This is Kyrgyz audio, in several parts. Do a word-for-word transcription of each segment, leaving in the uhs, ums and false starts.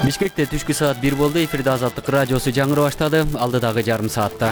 Бишкекте түшкү саат бир болду. Эфирде Азаттык радиосу жаңыры баштады. Алдыдагы жарым саатта.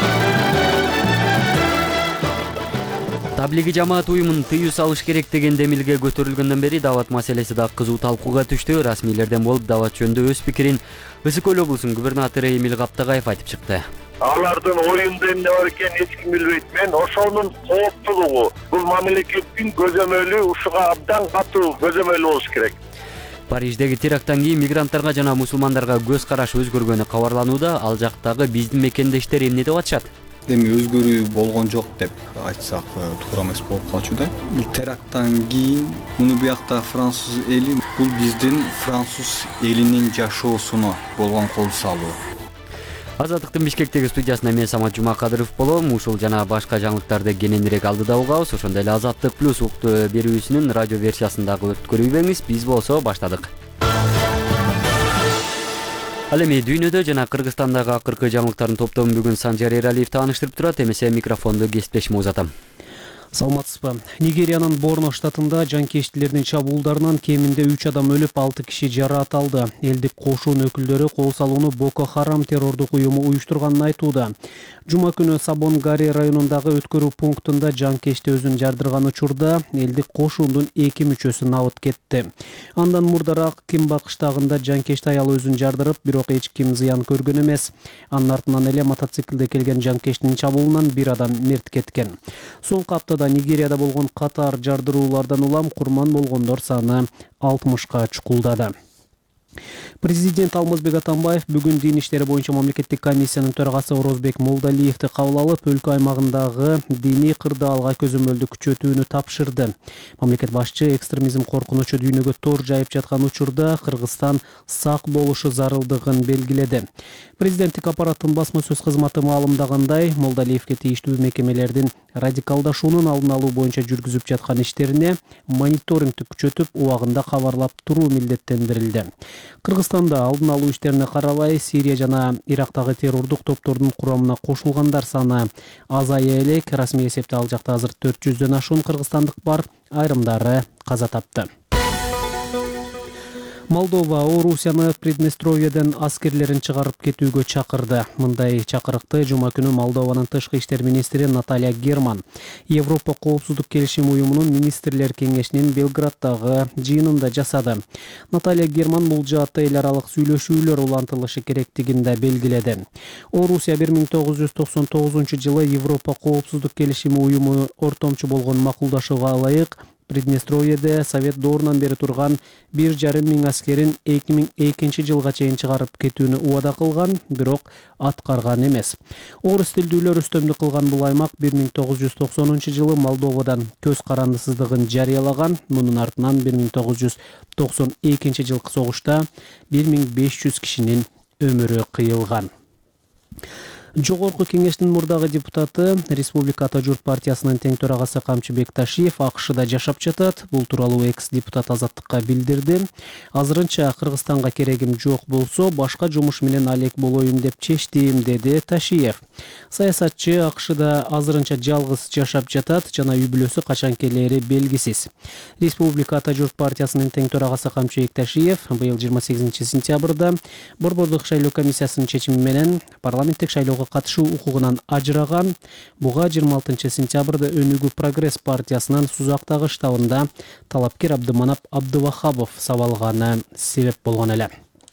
Таблиги жамаат уюмун тыюу салыш керек деген демилге көтөрүлгөндөн бери дават маселеси да кызуу талкууга түштү. Расмийлерден болуп дават жөнүндө өз пикирин Ысык Көл облусунун губернатору Эмил Каптагаев айтып чыкты. Алардын оюнда эмне бар экенин эч ким билбейт. Мен ошонун кооптуулугу бул мамлекеттин көзөмөлү ушуга абдан катуу көзөмөлү болуш керек. Париждеги теракттан кийин мигранттарга жана мусулмандарга көз караш өзгөргөнү кабарланууда. Ал жактагы биздин мекендештер эмне деп атышат? Эми өзгөрүү болгон жок деп айтсак туура эмес болуп калчу да. Бул теракттан кийин муну биякта француз эли бул биздин француз элинин жашоосуна болгон кол салуу. Азаттыктын Бишкектеги студиясына мен Самат Жумакадыров болом. Ушул жана башка жаңылыктарды кененирээк алдыда угабыз. Ошондой эле Азаттык плюс укту берүүсүнүн радио версиясын дагы өткөрүбеңиз. Биз болсо баштадык. Ал эми дүйнөдө жана Кыргызстандагы акыркы жаңылыктардын топтомун бүгүн Санжар Эралиев тааныштырып турат. Эмесе микрофонду кесиптешиме узатам. Саламатсызбы. Нигериянын Борно штатында жанкечтилердин чабуулдарынан кеминде үч адам өлүп, алты киши жараат алды. Элдик кошун өкүлдөрү кол салууну Боко Харам террордук уюму уюштурганын айтууда. Жума күнү Сабон-Гари районундагы өткөрүү пунктунда жанкечти өзүн жардырган учурда элдик кошундун эки мүчөсү набыт кетти. Андан мурдараак Кимбак штагында жанкечти аял өзүн жардырып, бирок эч ким зыян көргөн эмес. Анын артынан эле мотоциклде келген жанкечтин чабуулунан бир адам мерт кеткен. Соңку аптада Нигерияда болгон катар жардыруулардан улам курман болгондор саны алтымышка чукулдады. Президент Алмазбек Атамбаев бүгүн дин иштери боюнча мамлекеттик комиссиянын төрагасы Орозбек Молдалиевди кабыл алып, өлкө аймагындагы диний кырдаалга көзөмөлдү күчөтүүнү тапшырды. Мамлекет башчы экстремизм коркунучу дүйнөгө тор жайып жаткан учурда Кыргызстан сак болушу зарылдыгын белгиледи. Президенттик аппараттын басма сөз кызматы маалымдагандай, Молдалиевге тийиштүү мекемелердин радикалдашуунун алдын алуу боюнча жүргүзүп жаткан иштерине мониторингди күчөтүп, убагында кабарлап туруу милдеттендирилди. Кыргызстанда алдын алуу иштерине карабай, Сирия жана Ирактагы террордук топтордун курамына кошулгандар саны азая элек. Расмий эсепте ал жакта азыр төрт жүздөн ашуун кыргызстандык бар, айрымдары каза тапты. Молдова Орусияны Приднестровьеден аскерлерин чыгарып кетүүгө чакырды. Мындай чакырыкты жума күнү Молдованын тышкы иштер министри Наталья Герман Европа коопсуздук келишим уюмунун министрлер кеңешинин Белграддагы жыйынында жасады. Наталья Герман бул жаатта эл аралык сүйлөшүүлөр улантылышы керектигин да белгиледи. Орусия бир миң тогуз жүз токсон тогузунчу жылы Европа коопсуздук келишим уюму ортомчу болгон макулдашууга ылайык Приднестровьеде Совет доорунан бери турган бир жарым миң аскерин эки миң экинчи жылга чейин чыгарып кетүүнү убада кылган, бирок аткарган эмес. Орус тилдүүлөр үстөмдүк кылган бул аймак бир миң тогуз жүз токсонунчу жылы Молдовадан көз карандысыздыгын жарыялаган. Мунун артынан бир миң тогуз жүз токсон экинчи жылкы согушта бир миң беш жүз кишинин өмүрү кыйылган. Жогорку кеңештин мурдагы депутаты, Республика Ата журт партиясынын тең төрагасы Камчы Бекташиев АКШда жашап жатат. Бул тууралуу экс-депутат Азаттыкка билдирди. Азырынча Кыргызстанга керегим жок болсо, башка жумуш менен алек болоюн деп чечтим, деди Ташиев. Саясатчы АКШда азырынча жалгыз жашап жатат жана үй бүлөсү качан келери белгисиз. Республика Ата журт партиясынын тең төрагасы Камчы Бекташиев быйыл жыйырма сегизинчи сентябрда Борбордук шайлоо комиссиясынын чечими менен парламенттик шайлоого катышуу укугунан ажыраган. Буга жыйырма алтынчы сентябрда Өнүгүү Прогресс партиясынын Сузактагы штабында талапкер Абдыманап Абдывахабов сабалганы себеп болгон эле.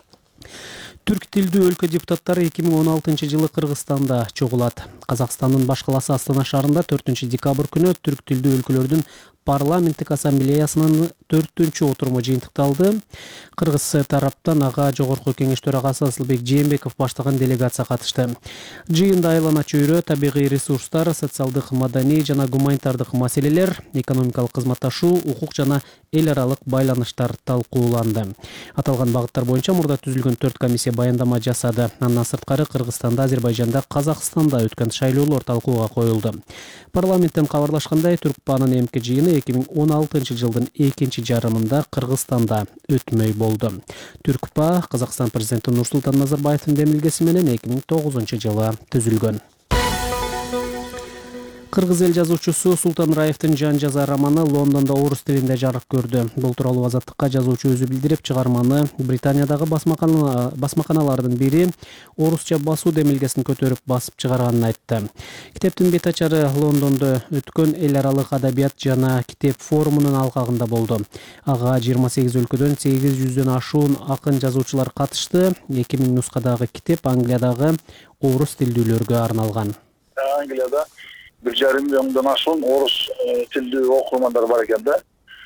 Түрк тилдүү өлкө депутаттары эки миң он алтынчы жылы Кыргызстанда чогулат. Казакстандын баш каласы Астана шаарында төртүнчү декабрь күнү түрк тилдүү өлкөлөрдүн парламенттик ассамблеясынын төртүнчү отуруму жыйынтыкталды. Кыргыз тараптан ага жогорку кеңеш төрагасы Асылбек Жээнбеков баштаган делегация катышты. Жыйында айлана чөйрө, табигый ресурстар, социалдык, маданий жана гуманитардык маселелер, экономикалык кызматташуу, укук жана эл аралык байланыштар талкууланды. Аталган багыттар боюнча мурда түзүлгөн төрт комиссия баяндама жасады. Андан сырткары Кыргызстанда, Азербайжанда, Казакстанда өткөн шайлоолор талкууга коюлду. Парламенттен кабарлашкандай, Түркпанын эмки жыйыны эки миң он алтынчы жылдын экинчи жарымында Кыргызстанда өтмөй болду. Түркпа Казакстан президенти Нурсултан Назарбаевдин демилгеси менен эки миң тогузунчу жылы түзүлгөн. Кыргыз эл жазуучусу Султан Раевдин жан жаза романы Лондондо орус тилинде жарык көрдү. Бул тууралуу Азаттыкка жазуучу өзү билдирип, чыгарманы Британиядагы басмакана басмаканалардын бири орусча басуу демилгесин көтөрүп басып чыгарганын айтты. Китептин бет ачары Лондондо өткөн эл аралык адабият жана китеп форумунун алкагында болду. Ага жыйырма сегиз өлкөдөн сегиз жүздөн ашуун акын жазуучулар катышты. эки миң нускадагы китеп Англиядагы орус тилдүүлөргө арналган. Англияда bir жарым миллиондон ашуун орус тилдүү окурмандар бар экен да.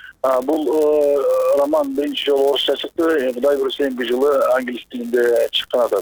Бул роман биринчи жолу орусча чыкты, Кудай буйруса эмки жылы англис тилинде чыккан атат.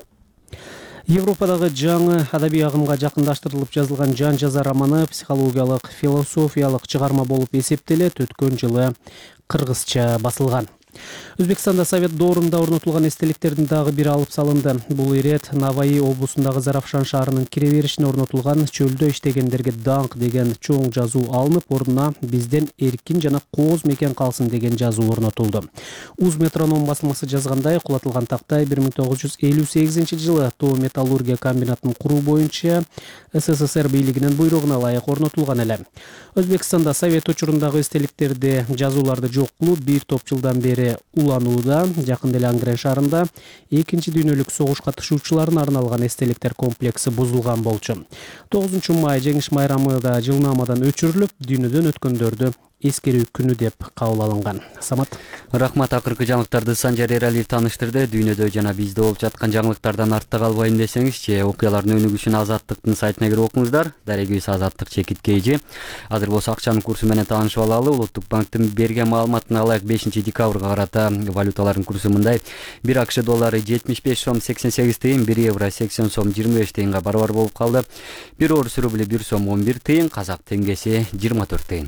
Европадагы жаңы адабий агымга жакындаштырылып жазылган жан жаза романы психологиялык, философиялык чыгарма болуп эсептелет, өткөн жылы кыргызча басылган. Өзбекстанда Совет доорунда орнотулган эстеликтердин дагы бири алып салынды. Бул ирет Наваи облусундагы Заравшан шаарынын кире беришине орнотулган чөлдө иштегендерге даңк деген чоң жазуу алынып, ордуна бизден эркин жана кооз мекен калсын деген жазуу орнотулду. Уз метроном басылмасы жазгандай, кулатылган тактай бир миң тогуз жүз элүү сегизинчи жылы тоо металлургия комбинатын куруу боюнча СССР бийлигинин буйругуна ылайык орнотулган эле. Өзбекстанда Совет учурундагы эстеликтерди, жазууларды жок кылуу бир топ жылдан бери уланууда. Жакында эле Ангрен шаарында экинчи дүйнөлүк согуш катышуучуларына арналган эстеликтер комплекси бузулган болчу. тогузунчу май жеңиш майрамы да жылнаамадан өчүрүлүп, дүйнөдөн өткөндөрдү эскерүү күнү деп кабыл алынган. Самат. Рахмат, акыркы жаңылыктарды Санжар Эралиев тааныштырды. Дүйнөдө жана бизде болуп жаткан жаңылыктардан артта калбайын десеңиз, же окуялардын өнүгүшүн Азаттыктын сайтына кирип окуңуздар. Дарегибиз Азаттык чекит кейжи. Азыр болсо акчанын курсу менен таанышып алалы. Улуттук банктын берген маалыматына ылайык бешинчи декабрга карата валюталардын курсу мындай: бир АКШ доллары жетимиш беш сом сексен сегиз тыйын, бир евро сексен сом жыйырма беш тыйынга барабар болуп калды. бир орус рубли бир сом он бир тыйын, казак теңгеси жыйырма төрт тыйын.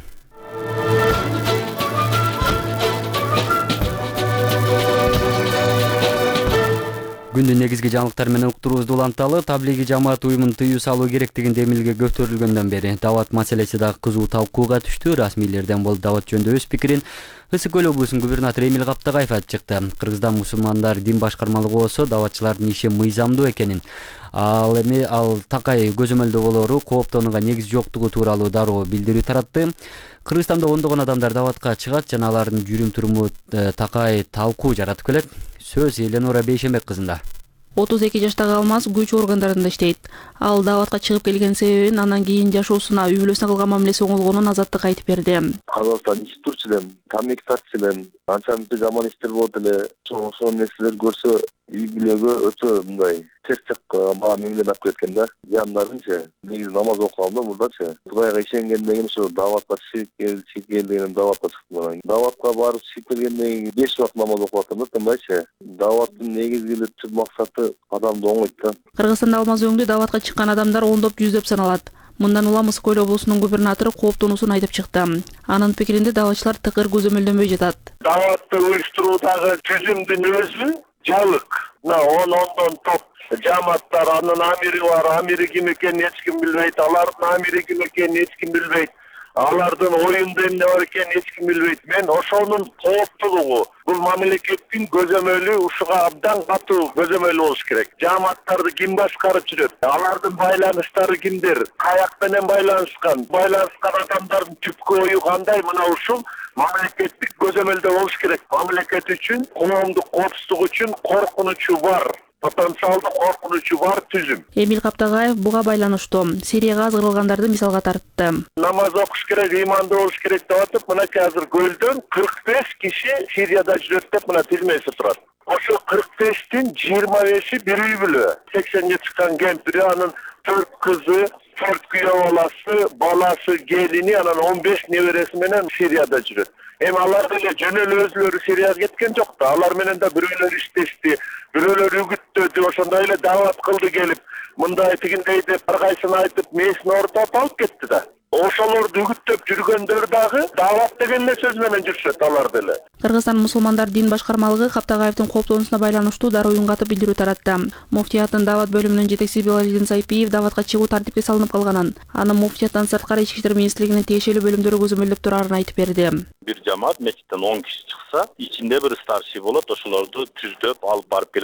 Күндүн негизги жаңылыктары менен уктуруубузду уланталы. Таблиги жамаат уюмун тыюу салуу керектигин демилге көтөрүлгөндөн бери дават маселеси дагы кызуу талкууга түштү. Расмийлерден бул дават жөнүндө өз пикирин Ысык көл облусунун губернатору Эмил Каптагаев айтып чыкты. Кыргызстан мусулмандар дин башкармалыгы болсо даватчылардын иши мыйзамдуу экенин, ал эми ал такай көзөмөлдөө болору кооптонууга негиз жоктугу тууралуу дароо билдирүү таратты. Кыргызстанда ондогон адамдар даватка чыгат жана алардын жүрүм туруму такай талкуу жаратып келет. Сөз Эленора Бейшембек кызында. отуз эки жаштагы Алмаз күч органдарында иштейт. Ал даватка чыгып келген себебин анан кийин жашоосуна, үй бүлөсүнө кылган мамилеси оңолгонун Азаттык айтып берди. Казакстан ичип турчу элем, тамек тартчу элем, анча мынча жаман иштер болот эле. Ошол нерселер көрсө үй бүлөгө өтө мындай терс жакка мага меңдеп алып кеткен да. Жандарынча негизи намаз окугам да мурдачы. Кудайга ишенгенден кийин ошо даватка чыгып келген даватка чыктым. Даватка барып чыгып келгенден кийин беш убакыт намаз окуп атам да, тынбайчы. Даваттын негизги түп максаты адамды оңойт да. Кыргызстанда алмаз өңдүү даватка чыккан адамдар ондоп жүздөп саналат. Мындан улам Ысык көл облусунун губернатору кооптонуусун айтып чыкты. Анын пикиринде даватчылар тыкыр көзөмөлдөнбөй жатат. Даватты уюштуруудагы түзүмдүн өзү жалык. Мына он ондон топ жамааттар, анын амири бар, амири ким экенин эч ким билбейт, алардын амири ким экенин эч ким билбейт. Алардын оюнда эмне бар экенин эч ким билбейт. Мен ошонун кооптуулугу, бул мамлекеттин көзөмөлү ушуга абдан катуу көзөмөл болуш керек. Жамааттарды ким башкарып жүрөт? Алардын байланыштары кимдер? Каяк менен байланышкан? Байланышкан адамдардын түпкү ою кандай? Мына ушул мамлекеттик көзөмөлдө болуш керек. Мамлекет үчүн, коомдук коопсуздук үчүн коркунучу бар. Потенциалдуу коркунучу бар түзүм. Эмил Каптагаев буга байланыштуу Сирияга азгырылгандарды мисалга тартты. Намаз окуш керек, ыймандуу болуш керек деп атып, мынакей азыр көлдөн кырк беш киши Сирияда жүрөт деп мына тизмеси турат. Ошо кырк бештин жыйырма беши бир үй бүлө. сексенге чыккан кемпири, анын төрт кызы, төрт күйөө баласы, баласы, келини, анан он беш небереси менен Сирияда жүрөт. Эми алар деле жөн эле өзүлөрү Сирияга кеткен жок да. Алар менен да бирөөлөр иштешти, бирөөлөр үгүттөдү, ошондой эле дават кылды келип, мындай тигиндей деп ар кайсын айтып, мээсин ортоп алып кетти да. Ошолорду үгүттөп жүргөндөр дагы дават деген эле сөз менен жүрүшөт алар деле. Кыргызстан мусулмандар дин башкармалыгы Каптагаевдин кооптонуусуна байланыштуу дароо үн катып билдирүү таратты. Муфтияттын дават бөлүмүнүн жетекчиси Белалидин Сайпиев даватка чыгуу тартипке салынып калганын, анын муфтияттан сырткары ички иштер министрлигинин тиешелүү бөлүмдөрү көзөмөлдөп турарын айтып берди. Бир жамаат мечиттен он киши чыкса, ичинде бир старший болот, ошолорду түздөп алып барып келет.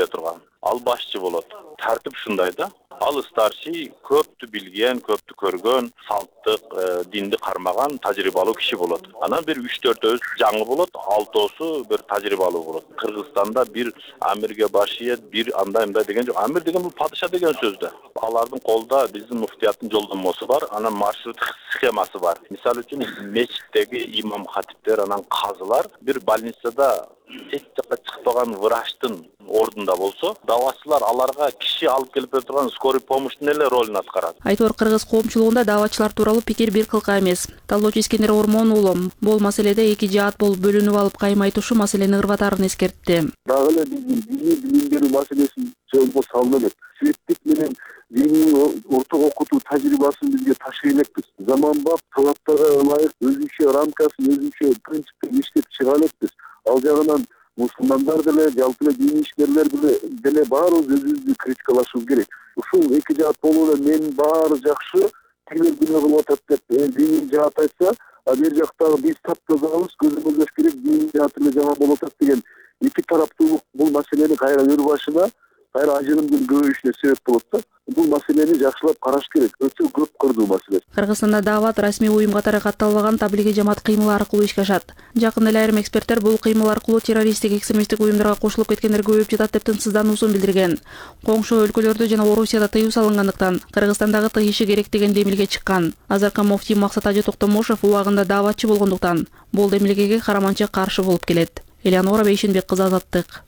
келе турган. Ал башчы болот. Тартип ушундай да. Ал старший көптү билген, көптү көргөн, салттык, динди кармаган тажрыйбалуу киши болот. Анан бир үч төртөөсү жаңы болот, алтоосу бир тажрыйбалуу болот. Кыргызстанда бир амирге башиет, бир андай мындай деген жок. Амир деген бул падыша деген сөз да. Алардын колдо биздин муфтияттын жолдомосу бар, анан маршрут схемасы бар. Мисалы үчүн мечиттеги имам хатиптер, анан казылар бир больницада эч жакка чыкпаган врачтын ордунда болсо, даватчылар аларга киши алып келип турган скорый помощтун эле ролун аткарат. Айтор кыргыз коомчулугунда даватчылар тууралуу пикир бир кылка эмес. Талоочу Искендер Ормон уулу бул маселеде эки жаат болуп бөлүнүп алып кайым айтушу маселени ырбатаарын эскертти. Дагы эле биздин диний билим берүү маселесин жолго салып элек. Светтик менен диний ортого окутуу тажрыйбасын бизге ташый элекпиз. Заманбап талаптарга ылайык өзүнчө рамкасын, өзүнчө принциптин иштеп чыга элекпиз. Ал жагынан мусулмандар деле, жалпы эле диний ишкерлер деле баарыбыз өзүбүздү критикалашыбыз керек. Ушул эки жаат болуп эле мен баары жакшы, тилер күнөө кылып атат деп диний жаат айтса, а бер жактагы биз таптазабыз, көзөмөлдөш керек, диний жаат эле жаман болуп атат деген эки тараптуулук бул маселени кайра өр башына, кайра ажырымдын көбөйүшүнө себеп болот да. Бул маселени жакшылап караш керек. Өтө көп кырдуу маселе. Кыргызстанда дават расмий уюм катары катталбаган таблиги жамаат кыймыл аркылуу ишке ашат. Жакында эле айрым эксперттер бул кыймыл аркылуу террористтик экстремисттик уюмдарга кошулуп кеткендер көбөйүп жатат деп тынчсыздануусун билдирген. Коңшу өлкөлөрдө жана Орусияда тыюу салынгандыктан Кыргызстандагы тыйышы керек деген демилге чыккан. Азыркы муфтий Максат Ажы Токтомушев убагында даватчы болгондуктан бул демилгеге караманча каршы болуп келет. Элеонора Бейшенбек кызы, Азаттык.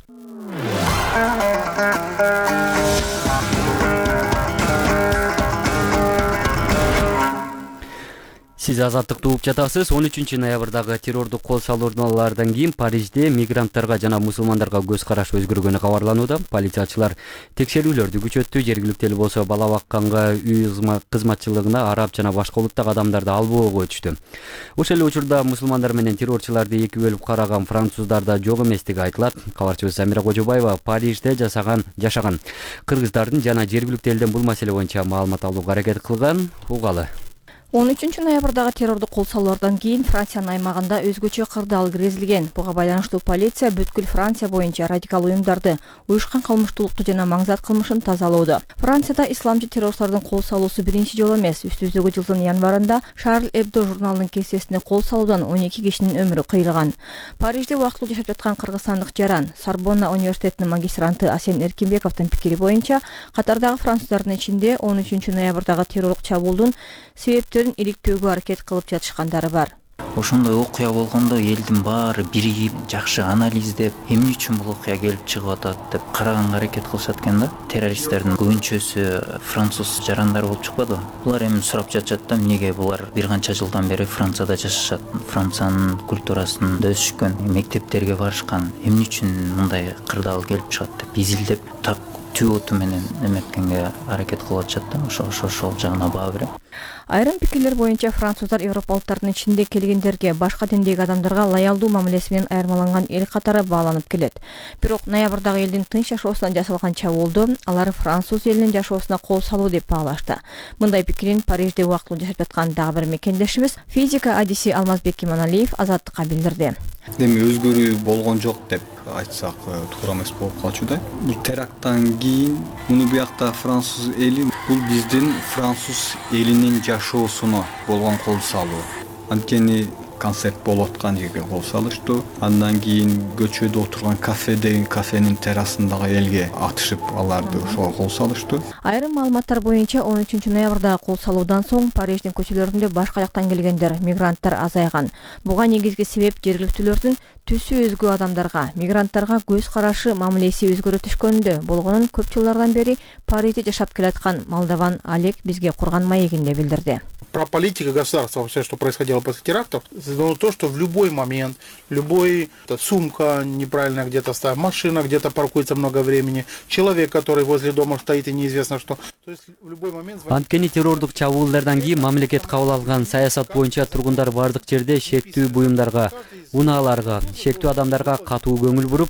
Сиз Азаттыкты угуп жатасыз. он үчүнчү ноябрдагы террордук кол салуулардан кийин Парижде мигранттарга жана мусулмандарга көз караш өзгөргөнү кабарланууда. Полициячылар текшерүүлөрдү күчөттү. Жергиликтүү эл болсо бала бакканга, үй кызматчылыгына араб жана башка улуттагы адамдарды албоого өтүштү. Ошол эле учурда мусулмандар менен террорчуларды эки бөлүп караган француздар да жок эместиги айтылат. Кабарчыбыз Замира Кожобаева Парижде жашаган жашаган кыргыздардын жана жергиликтүү элден бул маселе боюнча маалымат алууга аракет кылган. Угалы. он үчүнчү ноябрдагы террордук кол салуулардан кийин Франциянын аймагында өзгөчө кырдаал киргизилген. Буга байланыштуу полиция бүткүл Франция боюнча радикал уюмдарды, уюшкан кылмыштуулукту жана маңзат кылмышын тазалоодо. Францияда исламчы террористтердин кол салуусу биринчи жолу эмес. Үстүбүздөгү жылдын январында Шарль Эбдо журналынын кесесине кол салуудан он эки кишинин өмүрү кыйылган. Парижде убактылуу жашап жаткан кыргызстандык жаран Сорбонна университетинин магистранты Асен Эркинбековдун пикири боюнча, катардагы француздардын ичинде он үчүнчү ноябрдагы террорлук чабуулдун себептери иликтөөгө аракет кылып жатышкандары бар. Ошондой окуя болгондо элдин баары биригип, жакшы анализдеп, эмне үчүн бул окуя келип чыгып атат деп караганга аракет кылышат экен да. Террористтердин көбүнчөсү француз жарандар болуп чыкпадыбы? Булар эми сурап жатышат да, эмнеге булар бир канча жылдан бери Францияда жашашат, Франциянын культурасында өсүшкөн, мектептерге барышкан, эмне үчүн мындай кырдаал келип чыгат деп изилдеп, так түп оту менен эметкенге аракет кылып атышат да. Ошо ошол жагына баа берем. Айрым пикирлер боюнча француздар европалыктардын ичинде келгендерге, башка диндеги адамдарга лоялдуу мамилеси менен айырмаланган эл катары бааланып келет. Бирок ноябрдагы элдин тынч жашоосуна жасалган чабуулду алар француз элинин жашоосуна кол салуу деп баалашты. Мындай пикирин Парижде убактылуу жашап жаткан дагы бир мекендешибиз физика адиси Алмазбек Иманалиев Азаттыкка билдирди. Эми өзгөрүү болгон жок деп айтсак туура эмес болуп калчу да. Бул теракттан кийин муну биякта француз эли бул биздин француз элинин жашоосуна болгон кол салуу. Анткени концерт болуп аткан жерге кол салыштуу. Андан кийин көчөдө отурган кафе деген кафенин террасындагы элге атышып аларды ошого кол салыштуу. Айрым маалыматтар боюнча он үчүнчү ноябрдагы кол салуудан соң Париждин көчөлөрүндө башка жактан келгендер, мигранттар азайган. Буга негизги себеп жергиликтүүлөрдүн түсү өзгө адамдарга, мигранттарга көз карашы, мамилеси өзгөрө түшкөндө болгонун көп жылдардан бери Парижде жашап келаткан Молдован Олег бизге курган маегинде билдирди. Про политика государства, вообще, что происходило после терактов, это то, что в любой момент, любой сумка неправильно где-то ставит, машина где-то паркуется много времени, человек, который возле дома стоит и неизвестно что. То есть в любой момент... Анткени террордук чабуулдардан кийин мамлекет кабыл алган саясат боюнча тургундар бардык жерде шектүү буюмдарга, унааларга, шектүү адамдарга катуу көңүл буруп,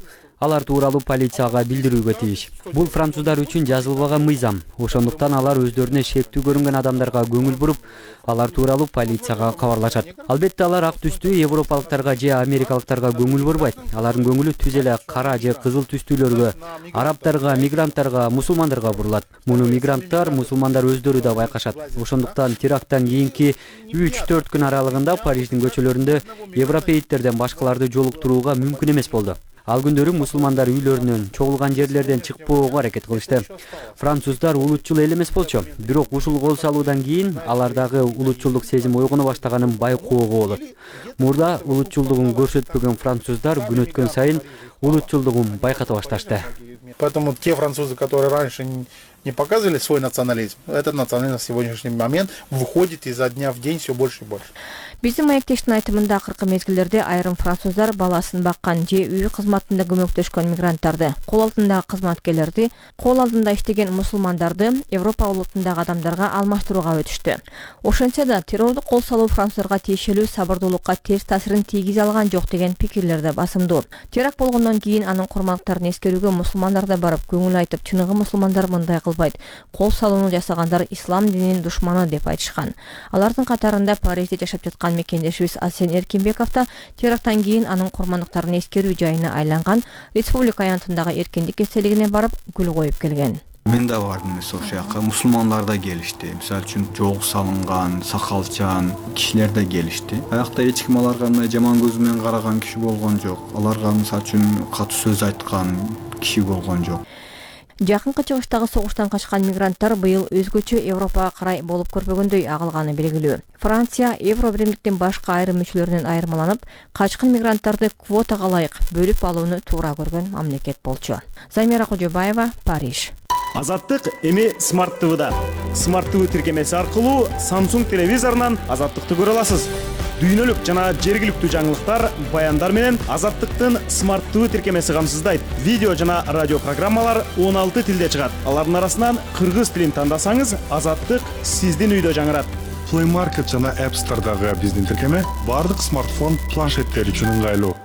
алар тууралуу полицияга билдирүүгө тийиш. Бул француздар үчүн жазылбаган мыйзам. Ошондуктан алар өздөрүнө шектүү көрүнгөн адамдарга көңүл буруп, алар тууралуу полицияга кабарлашат. Албетте алар ак түстүү европалыктарга же америкалыктарга көңүл бурбайт. Алардын көңүлү түз эле кара же кызыл түстүүлөргө, арабтарга, мигранттарга, мусулмандарга бурулат. Муну мигранттар, мусулмандар өздөрү да байкашат. Ошондуктан теракттан кийинки үч төрт күн аралыгында Париждин көчөлөрүндө европейттерден башкаларды жолуктурууга мүмкүн эмес болду. Ал күндөрү мусулмандар үйлөрүнөн, чогулган жерлерден чыкпоого аракет кылышты. Француздар улутчул эл эмес болчу, бирок ушул кол салуудан кийин алардагы улутчулдук сезим ойгоно баштаганын байкоого болот. Мурда улутчулдугун көрсөтпөгөн француздар күн өткөн сайын улутчулдугун байката башташты. Поэтому те французы, которые раньше не показывали свой национализм, этот национализм на сегодняшний момент выходит изо дня в день все больше и больше. Биздин маектештин айтымында акыркы мезгилдерде айрым француздар баласын баккан же үй кызматында көмөктөшкөн мигранттарды, кол алдындагы кызматкерлерди, кол алдында иштеген мусулмандарды Европа улутундагы адамдарга алмаштырууга өтүштү. Ошентсе да террордук кол салуу француздарга тиешелүү сабырдуулукка терс таасирин тийгизе алган жок деген пикирлер да басымдуу. Теракт болгондон кийин анын курмандыктарын эскерүүгө мусулмандар да барып көңүл айтып, чыныгы мусулмандар мындай кылбайт. Кол салууну жасагандар ислам дининин душманы деп айтышкан. Алардын катарында Парижде жашап жаткан мекендешибиз Асен Эркинбеков да теракттан кийин анын курмандыктарын эскерүү жайына айланган Республика аянтындагы эркиндик эстелигине барып гүл коюп келген. Мен да бардым ошол жака. Мусулмандар да келишти. Мисалы үчүн жол салынган, сакалчан кишилер да келишти. Аякта эч ким аларга мындай жаман көз менен караган киши болгон жок. Аларга мисалы үчүн катуу сөз айткан киши болгон жок. Жакынкы чыгыштагы согуштан качкан мигранттар быйыл өзгөчө Европага карай болуп көрбөгөндөй агылганы белгилүү. Франция Евробиримдиктин башка айрым мүчөлөрүнөн айырмаланып, качкан мигранттарды квотага ылайык бөлүп алууну туура көргөн мамлекет болчу. Замира Кожобаева, Париж. Азаттык эми Smart ти ви-да. Smart ти ви тиркемеси аркылуу Samsung телевизорунан Азаттыкты көрө аласыз. Дүйнөлүк жана жергиликтүү жаңылыктар, баяндар менен Азаттыктын Smart ти ви тиркемеси камсыздайт. Видео жана радио программалар он алты тилде чыгат. Алардын арасынан кыргыз тилин тандасаңыз, Азаттык сиздин үйдө жаңырат. Play Market жана App Store'дагы биздин тиркеме бардык смартфон планшеттер үчүн ыңгайлуу.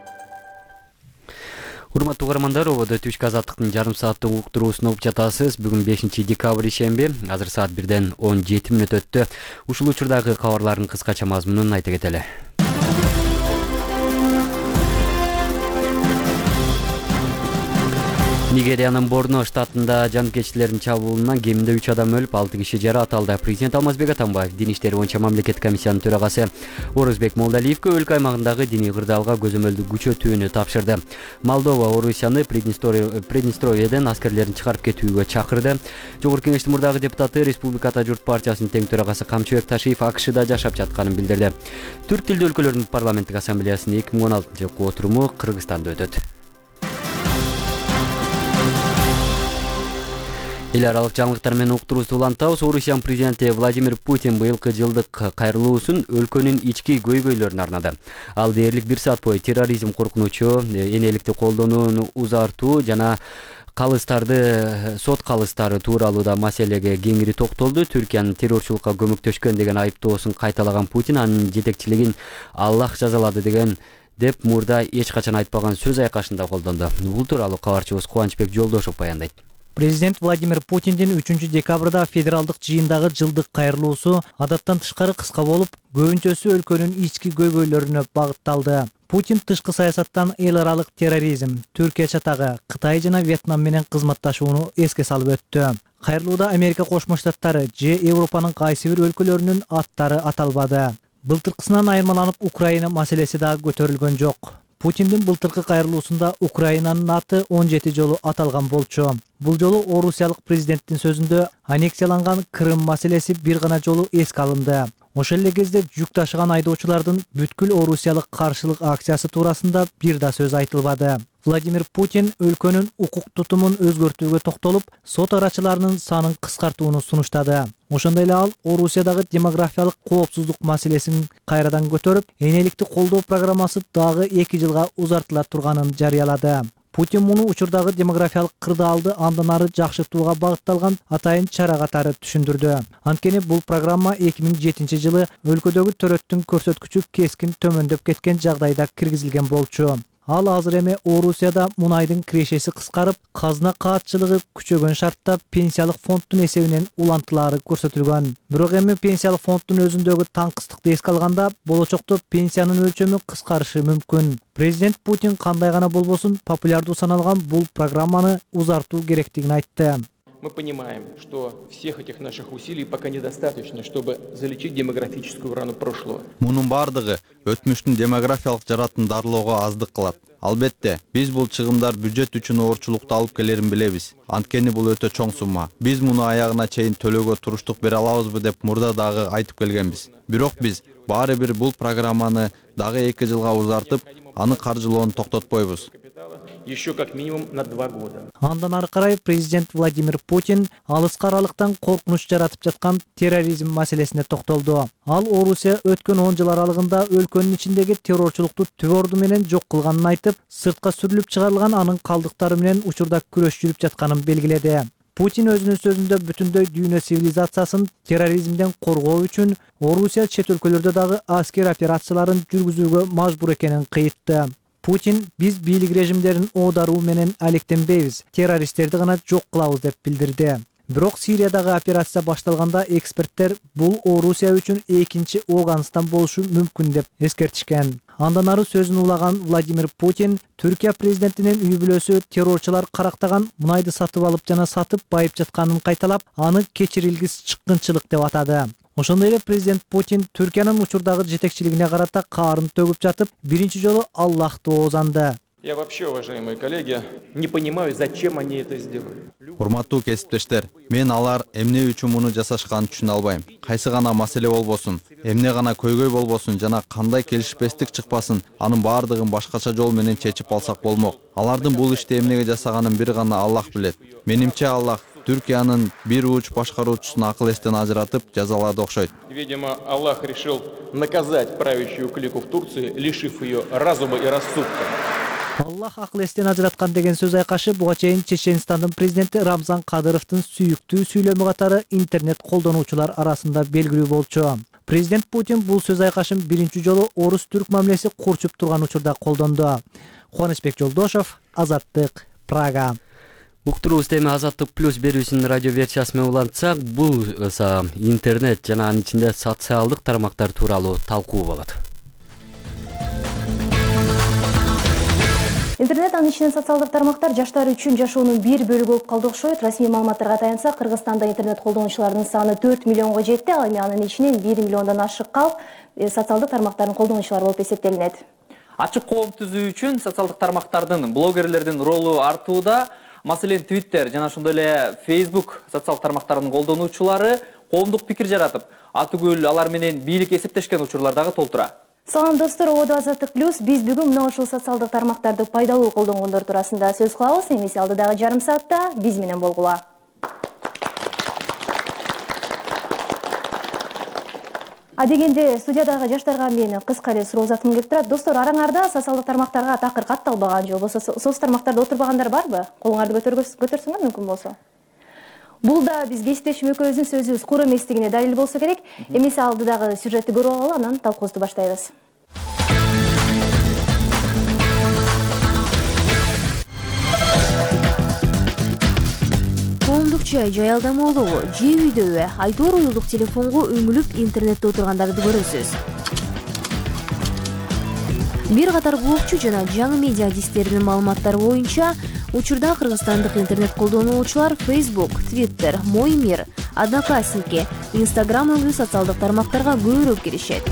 Урматтуу угармандар, ободо түшкү Азаттыктын жарым сааттык уктуруусун угуп жатасыз. Бүгүн бешинчи декабрь ишемби. Азыр саат бирден он жети мүнөт өттү. Ушул учурдагы кабарлардын кыскача мазмунун айта кетели. Нигериянын Борно штатында жанкечтилердин чабуулунан кеминде үч адам өлүп, алты киши жаракат алды. Президент Алмазбек Атамбаев Дин иштери боюнча мамлекеттик комиссиянын төрагасы Орозбек Молдалиевге өлкө аймагындагы диний кырдаалга көзөмөлдү күчөтүүнү тапшырды. Молдова Орусияны Приднестровьеден аскерлерин чыгарып кетүүгө чакырды. Жогорку кеңештин мурдагы депутаты Республиката журт партиясынын тең төрагасы Камчыбек Ташиев АКШда жашап жатканын билдирди. Түрк тилдүү өлкөлөрдүн парламенттик ассамблеясынын эки миң он алтынчы жылкы отуруму Кыргызстанда өтөт. Эл аралык жаңылыктар менен уктуруубузду улантабыз. Орусиянын президенти Владимир Путин быйылкы жылдык кайрылуусун өлкөнүн ички көйгөйлөрүнө арнады. Ал дээрлик бир саат бою терроризм коркунучу, энеликти колдонууну узартуу жана калыстарды, сот калыстары тууралуу да маселеге кеңири токтолду. Түркиянын террорчулукка көмөктөшкөн деген айыптоосун кайталаган Путин анын жетекчилигин Аллах жазалады деген деп мурда эч качан айтпаган сөз айкашында колдонду. Бул тууралуу кабарчыбыз Кубанычбек Жолдошов баяндайт. Президент Владимир Путиндин үчүнчү декабрда федералдык жыйындагы жылдык кайрылуусу адаттан тышкары кыска болуп, көбүнчөсү өлкөнүн ички көйгөйлөрүнө багытталды. Путин тышкы саясаттан эл аралык терроризм, Түркия чатагы, Кытай жана Вьетнам менен кызматташууну эске салып өттү. Кайрылууда Америка Кошмо Штаттары же Европанын кайсы бир өлкөлөрүнүн аттары аталбады. Былтыркысынан айырмаланып Украина маселеси дагы көтөрүлгөн жок. Путиндин былтыркы кайрылуусунда Украинанын аты он жети жолу аталган болчу. Бул жолу орусиялык президенттин сөзүндө аннексияланган Крым маселеси бир гана жолу эске алынды. Ошол эле кезде жүк ташыган айдоочулардын бүткүл орусиялык каршылык акциясы туурасында бир да сөз айтылбады. Владимир Путин өлкөнүн укук тутумун өзгөртүүгө токтолуп, сот арачыларынын санын кыскартууну сунуштады. Ошондой эле ал Орусиядагы демографиялык коопсуздук маселесин кайрадан көтөрүп, энеликти колдоо программасы дагы эки жылга узартыла турганын жарыялады. Путин муну учурдагы демографиялык кырдаалды андан ары жакшыртууга багытталган атайын чара катары түшүндүрдү. Анткени бул программа эки миң жетинчи жылы өлкөдөгү төрөттүн көрсөткүчү кескин төмөндөп кеткен жагдайда киргизилген болчу. Ал азыр эми Орусияда мунайдын кирешеси кыскарып, казына каатчылыгы күчөгөн шартта пенсиялык фонддун эсебинен улантылары көрсөтүлгөн. Бирок эми пенсиялык фонддун өзүндөгү таңкыстыкты эске алганда болочокто пенсиянын өлчөмү кыскарышы мүмкүн. Президент Путин кандай гана болбосун популярдуу саналган бул программаны узартуу керектигин айтты. Мы понимаем, что всех этих наших усилий пока недостаточно, чтобы залечить демографическую рану прошлого. Мунун бардыгы өтмүштүн демографиялык жаратын дарылоого аздык кылат. Албетте, биз бул чыгымдар бюджет үчүн оорчулукту алып келерин билебиз. Анткени бул өтө чоң сумма. Биз муну аягына чейин төлөөгө туруштук бере алабызбы деп мурда дагы айтып келгенбиз. Бирок биз баары бир бул программаны дагы эки жылга узартып, аны каржылоону токтотпойбуз. Еще как минимум на два года. Андан ары карай президент Владимир Путин алыскы аралыктан коркунуч жаратып жаткан терроризм маселесине токтолду. Ал Орусия өткөн он жыл аралыгында өлкөнүн ичиндеги террорчулукту түп орду менен жок кылганын айтып, сыртка сүрүлүп чыгарылган анын калдыктары менен учурда күрөш жүрүп жатканын белгиледи. Путин өзүнүн сөзүндө бүтүндөй дүйнө цивилизациясын терроризмден коргоо үчүн Орусия чет өлкөлөрдө дагы аскер операцияларын жүргүзүүгө мажбур экенин кыйтты. Путин биз бийлик режимдерин оодаруу менен алектенбейбиз, террористтерди гана жок кылабыз деп билдирди. Бирок Сириядагы операция башталганда эксперттер бул Орусия үчүн экинчи Афганистан болушу мүмкүн деп эскертишкен. Андан ары сөзүн улаган Владимир Путин Түркия президентинин үй бүлөсү террорчулар карактаган мунайды сатып алып жана сатып байып жатканын кайталап, аны кечирилгис чыккынчылык деп атады. Ошондой эле президент Путин Түркиянын учурдагы жетекчилигине карата каарын төгүп жатып, биринчи жолу Аллахты оозанды. Я вообще, уважаемые коллеги, не понимаю, зачем они это сделали. Урматтуу кесиптештер, мен алар эмне үчүн муну жасашканын түшүнө албайм. Кайсы гана маселе болбосун, эмне гана көйгөй болбосун жана кандай келишпестик чыкпасын, анын баардыгын башкача жол менен чечип алсак болмок. Алардын бул ишти эмнеге жасаганын бир гана Аллах билет. Менимче Аллах Түркиянын бир уч башкаруучусун акыл эстен ажыратып жазалады окшойт. Видимо, Аллах решил наказать правящую клику в Турции, лишив ее разума и рассудка. Аллах акыл эстен ажыраткан деген сөз айкашы буга чейин Чеченстандын президенти Рамзан Кадыровдун сүйүктүү сүйлөмү катары интернет колдонуучулар арасында белгилүү болчу. Президент Путин бул сөз айкашын биринчи жолу орус-түрк мамилеси курчуп турган учурда колдонду. Кубанычбек Жолдошов, Азаттык, Прага. Уктурубуз теми Азаттык плюс берүүсүнүн радио версиясы менен улантсак, бул интернет жана анын ичинде социалдык тармактар тууралуу талкуу болот. Интернет анын ичинен социалдык тармактар жаштар үчүн жашоонун бир бөлүгү болуп калды окшойт. Расмий маалыматтарга таянсак, Кыргызстанда интернет колдонуучулардын саны төрт миллионго жетти, ал эми анын ичинен бир миллиондон ашык калп социалдык тармактардын колдонуучулары болуп эсептелинет. Ачык коом түзүү үчүн социалдык тармактардын, блогерлердин ролу артууда. Маселен Twitter жана ошондой эле Facebook социалдык тармактарынын колдонуучулары коомдук пикир жаратып, атүгүл алар менен бийлик эсептешкен учурлар дагы толтура. Салам достор, Ободо Азаттык плюс биз бүгүн мына ушул социалдык тармактарды пайдалуу колдонгондор туурасында сөз кылабыз. Эмесе алдыдагы жарым саатта биз менен болгула. Адегенде студиядагы жаштарга мен кыска эле суроо узаткым келип турат. Достор, араңарда социалдык тармактарга такыр катталбаган же болбосо соц тармактарда отурбагандар барбы? Колуңарды көтөрсөңөр мүмкүн болсо. Бул да биз кесиптешим экөөбүздүн сөзүбүз кур эместигине далил болсо керек. Эмесе алдыдагы сюжетти көрүп алалы, анан талкуубузду баштайбыз. Коомдук чай жаялдамалуу, же үйдөгү, айдоор уюлдук телефонго үңүлүп интернетте отургандарды көрөсүз. Бир катар блогчу жана жаңы медиа адистеринин маалыматтары боюнча, учурда кыргызстандык интернет колдонуучулар Facebook, Twitter, Мой мир, Одноклассники, Instagram өңгү социалдык тармактарга көбүрөөк киришет.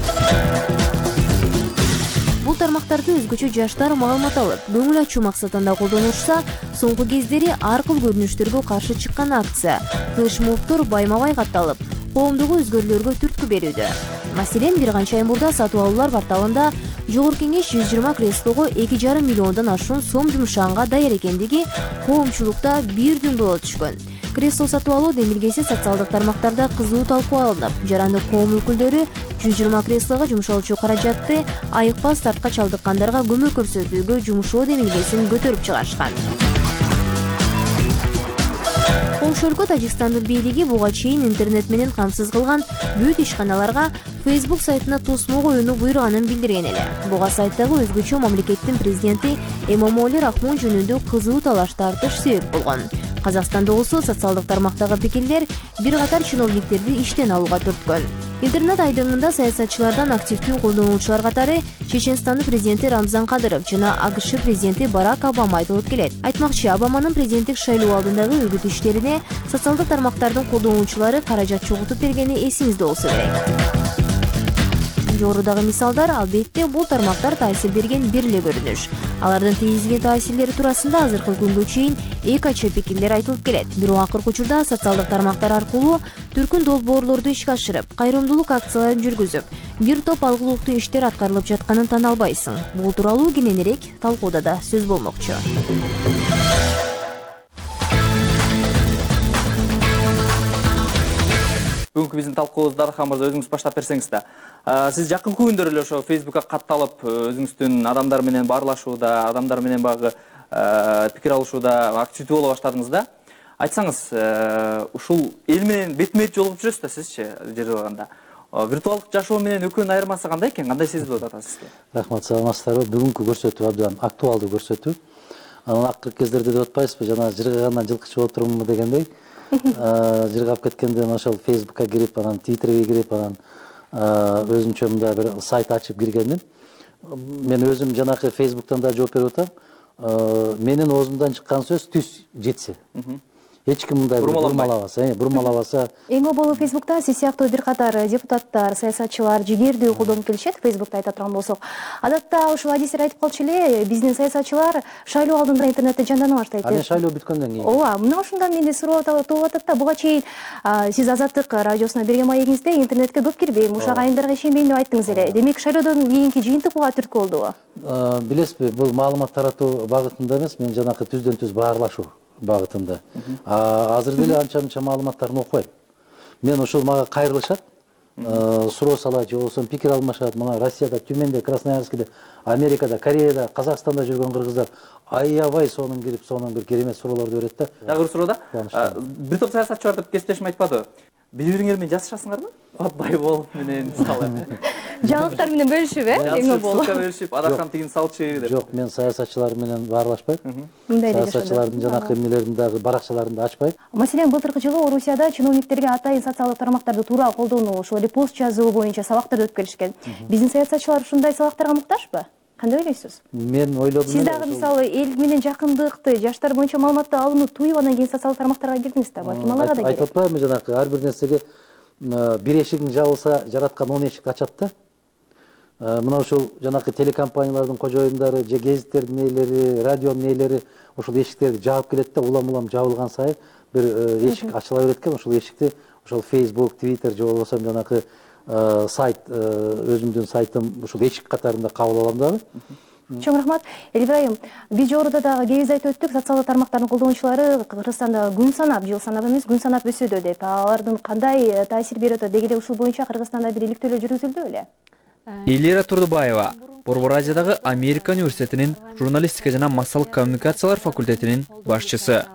Бул тармактарды өзгөчө жаштар маалымат алып, көңүл ачуу максатында колдонушса, соңку кездери ар кыл көрүнүштөргө каршы чыккан акция, флешмобдор байма-бай катталып, коомдугу өзгөрүүлөргө түрткү берүүдө. Маселен, бир канча ай мурда сатып алуулар порталында Жогорку Кеңеш жүз жыйырма креслого эки жарым миллиондон ашуун сом жумшаганга даяр экендиги коомчулукта бир дүн боло түшкөн. Кресло сатып алуу демилгеси социалдык тармактарда кызуу талкуу алынып, жарандык коом өкүлдөрү жүз жыйырма креслого жумшалчу каражатты айыкпас тартка чалдыккандарга көмөк көрсөтүүгө жумшоо демилгесин көтөрүп чыгарышкан. Коңшу өлкө Тажикстандын бийлиги буга чейин интернет менен камсыз кылган бүт ишканаларга Facebook сайтына тосмо коюуну буйруганын билдирген эле. Буга сайттагы өзгөчө мамлекеттин президенти Эмомали Рахмон жөнүндө кызуу талаш тартыш себеп болгон. Казакстанда болсо социалдык тармактагы пикирлер бир катар чиновниктерди иштен алууга түрткөн. Интернет айдыңында саясатчылардан активдүү колдонуучулар катары Чеченстандын президенти Рамзан Кадыров жана АКШ президенти Барак Обама айтылып келет. Айтмакчы, Обаманын президенттик шайлоо алдындагы үгүт иштерине социалдык тармактардын колдонуучулары каражат чогултуп бергени эсиңизде болсо керек. Жогорудагы мисалдар албетте бул тармактар таасир берген бир эле көрүнүш. Алардын тийгизген таасирлери туурасында азыркы күнгө чейин эки ача пикирлер айтылып келет. Бирок акыркы учурда социалдык тармактар аркылуу түркүн долбоорлорду ишке ашырып, кайрымдуулук акцияларын жүргүзүп, бир топ алгылыктуу иштер аткарылып жатканын тана албайсың. Бул тууралуу кененирээк талкууда да сөз болмокчу. Бүгүнкү биздин талкуубузду Дархан мырза өзүңүз баштап берсеңиз да. Сиз жакынкы күндөр эле ошо Facebookка катталып, өзүңүздүн адамдар менен баарлашууда, адамдар менен багы пикир алышууда активдүү боло баштадыңыз да. Айтсаңыз, ушул эл менен бетме-бет жолугуп жүрөсүз да сизчи жерде болгондо. Виртуалдык жашоо менен экөөнүн айырмасы кандай экен? Кандай сезилип атат сизге? Рахмат, саламатсыздарбы? Бүгүнкү көрсөтүү абдан актуалдуу көрсөтүү. Анан акыркы кездерде деп атпайсызбы, жана жыргагандан жылкычы болуп турумбу дегендей. Жыргап кеткенден ошол Facebookка кирип, анан Twitterге кирип, анан өзүнчө мындай бир сайт ачып киргендим. Мен өзүм жанакы Facebooktан да жооп берип атам. Менин оозумдан чыккан сөз түз жетсе. Эч ким мындай бурмалабаса, бурмалабаса. Эң оболу Facebookта сиз сыяктуу бир катар депутаттар, саясатчылар жигердүү колдонуп келишет. Facebookта айта турган болсок, адатта ушул адистер айтып калчу эле, биздин саясатчылар шайлоо алдында интернетте жандана баштайт. Анан шайлоо бүткөндөн кийин. Ооба, мына ошондон менде суроо туулуп атат да, буга чейин сиз Азаттык радиосуна берген маегиңизде интернетке көп кирбейм, ушак айымдарга ишенбейм деп айттыңыз эле. Демек шайлоодон кийинки жыйынтык буга түрткү болдубу? Билесизби, бул маалымат таратуу багытында эмес, мен жанакы түздөн түз баарлашуу багытында. Азыр деле анча мынча маалыматтарын окубайм. Мен ошол мага кайрылышат, суроо салат же болбосо пикир алмашат. Мына Россияда, Тюменде, Красноярскиде, Америкада, Кореяда, Казакстанда жүргөн кыргыздар аябай сонун кирип, сонун бир керемет суроолорду берет да. Дагы бир суроо да. Бир топ саясатчы бар деп кесиптешим айтпадыбы? Бири-бириңер менен жасашасыңарбы? Куатбаев болуп менен мисалы. Жаңылыктар менен бөлүшүп, э? Эң боло. Бөлүшүп, Адархан тигин салчы деп. Жок, мен саясатчылар менен баарлашпайм. Саясатчылардын жанакы эмелерин дагы баракчаларын да ачпайм. Маселен, былтыркы жылы Орусияда чиновниктерге атайын социалдык тармактарды туура колдонуу, ошол эле пост жазуу боюнча сабактар өтүп келишкен. Биздин саясатчылар ушундай сабактарга муктажбы? Кандай ойлойсуз? Мен ойлодум. Сиз дагы мисалы эл менен жакындыкты, жаштар боюнча маалыматты алууну туюп анан кийин социалдык тармактарга кирдиңиз да, балким аларга да керек. Айтып атпаймынбы жанакы ар бир нерсеге бир эшигиң жабылса, жараткан он эшикти ачат да. Мына ушул жанакы телекомпаниялардын кожоюндары, же гезиттердин ээлери, радионун ээлери ошол эшиктерди жаап келет да, улам-улам жабылган сайын бир эшик ачыла берет экен. Ошол эшикти ошол Facebook, Twitter же болбосо жанакы сайт, өзүмдүн сайтым ушул эшик катарында кабыл алам дагы. Чоң рахмат. Элибрайым, биз жогоруда дагы кебиз айтып өттүк, социалдык тармактардын колдонуучулары Кыргызстанда күн санап, жыл санап эмес, күн санап өсүүдө деп. Алардын кандай таасир берип атат? Деги эле ушул боюнча Кыргызстанда бир иликтөөлөр жүргүзүлдү беле? Элира Турдубаева, Борбор Азиядагы Америка университетинин журналистика жана массалык коммуникациялар факультетинин башчысы.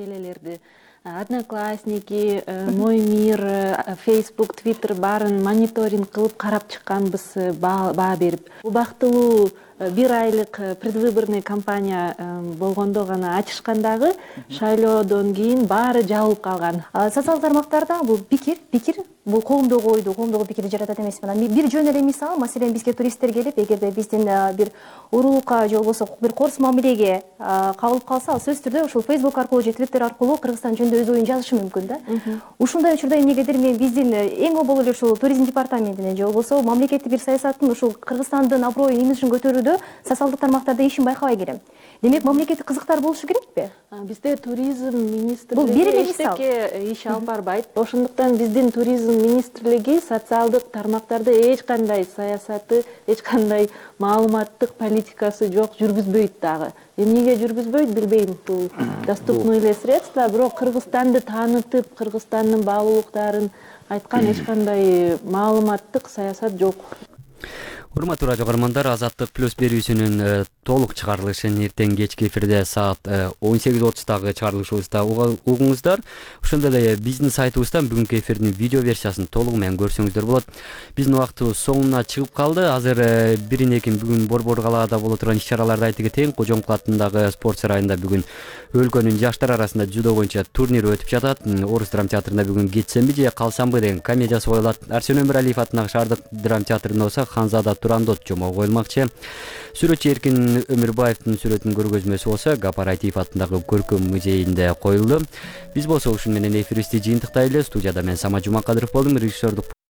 Одноклассники, Мой мир, Facebook, Twitter барын мониторинг кылып карап чыкканбыз, баа берип. Убактылуу бир айлык предвыборный кампания болгондо гана ачышкандагы шайлоодон кийин баары жабылып калган. Социалдык тармактарда бул пикир, пикир бул коомдогу ойду, коомдогу пикирди жаратат эмесмин. Бир жөн эле мисал, маселен бизге туристтер келип, эгерде биздин бир уруулукка же болбосо бир корс мамилеге кабылып калса, ал сөзсүз түрдө ушул Facebook аркылуу же Twitter аркылуу Кыргызстан жөнүндө өз оюн жазышы мүмкүн да. Ушундай учурда эмнегедир мен биздин эң обол эле ушул туризм департаментинин же болбосо мамлекеттик бир саясаттын ушул Кыргызстандын аброюн, имиджин көтөрүүдө социалдык тармактарда ишин байкабай келем. Демек мамлекеттик кызыктар болушу керекпи? Бизде туризм министрлиги эчтеке иш алып барбайт. Ошондуктан биздин туризм министрлиги социалдык тармактарда эч кандай саясаты, эч кандай маалыматтык политикасы жок, жүргүзбөйт дагы. Эмнеге жүргүзбөйт билбейм. Бул доступный эле средства, бирок Кыргызстанды таанытып, Кыргызстандын баалуулуктарын айткан эч кандай маалыматтык саясат жок. Урматтуу радио көрөрмандар, Азаттык плюс берүүсүнүн толук чыгарылышын эртең кечки эфирде саат он сегиз отуздагы чыгарылышыбызда угуңуздар. Ошондой эле биздин сайтыбыздан бүгүнкү эфирдин видео версиясын толугу менен көрсөңүздөр болот. Биздин убактыбыз соңуна чыгып калды. Азыр бирин экин бүгүн Борбор калаада боло турган иш-чараларды айта кетейин. Кожомкул атындагы спорт сарайында бүгүн өлкөнүн жаштар арасында жудо боюнча турнир өтүп жатат. Орус драма театрында бүгүн кетсемби же калсамбы деген комедиясы коюлат. Арсен Өмүралиев атындагы шаардык драма театрында болсо Ханзада Турандот жомогу коюлмакчы. Сүрөтчү Эркин Өмүрбаевдин сүрөтүнүн көргөзмөсү болсо Гапар Айтиев атындагы көркөм музейинде коюлду. Биз болсо ушун менен эфирибизди жыйынтыктайлы. Студияда мен Самат Жумакадыров болдум. Режиссердук